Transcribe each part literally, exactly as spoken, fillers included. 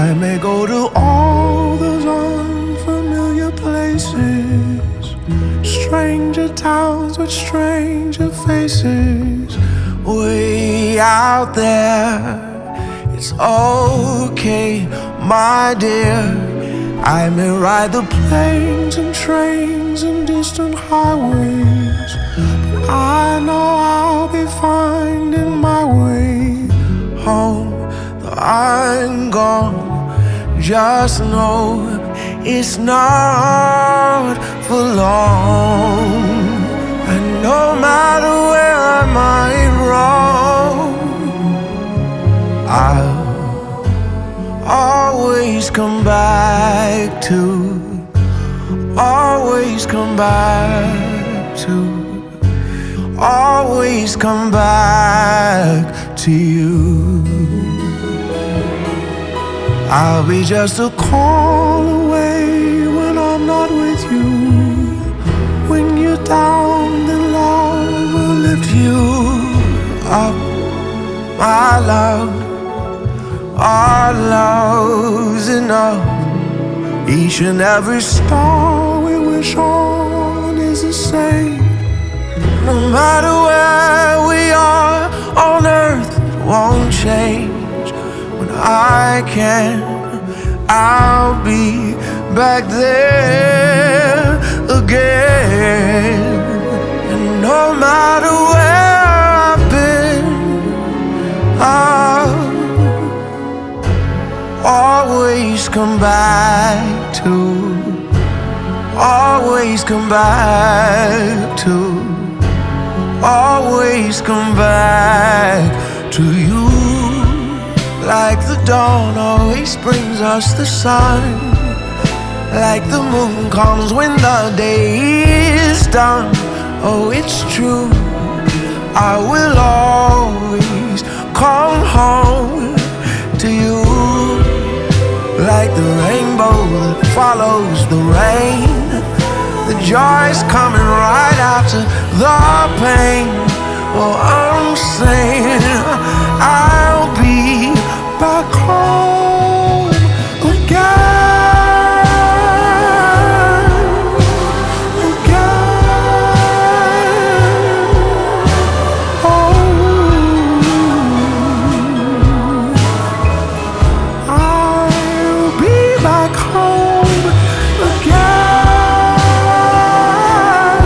I may go to all those unfamiliar places, stranger towns with stranger faces. Way out there, it's okay, my dear. I may ride the planes and trains and distant highways, but I know I'll be finding my way home. Though I'm gone, just know it's not for long. And no matter where I might roam, I'll always come back to, always come back to, always come back to you. I'll be just a call away when I'm not with you. When you're down, then love will lift you up, my love. Our love's enough. Each and every star we wish on is the same. No matter where we are on earth, it won't change. When I can, I'll be back there again. And no matter where I've been, I'll always come back to, always come back to, always come back to you. Like the dawn always brings us the sun, like the moon comes when the day is done. Oh, it's true, I will always come home to you. Like the rainbow that follows the rain, the joy's coming right after the pain. Well, I'm saying I'll be back home again, again. Oh, I'll be back home again,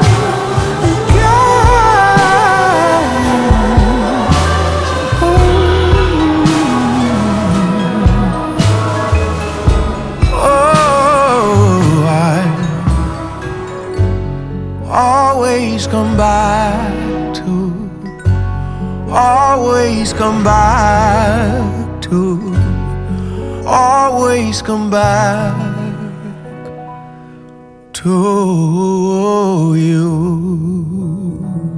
again. Oh, always come back to, always come back to, always come back to you.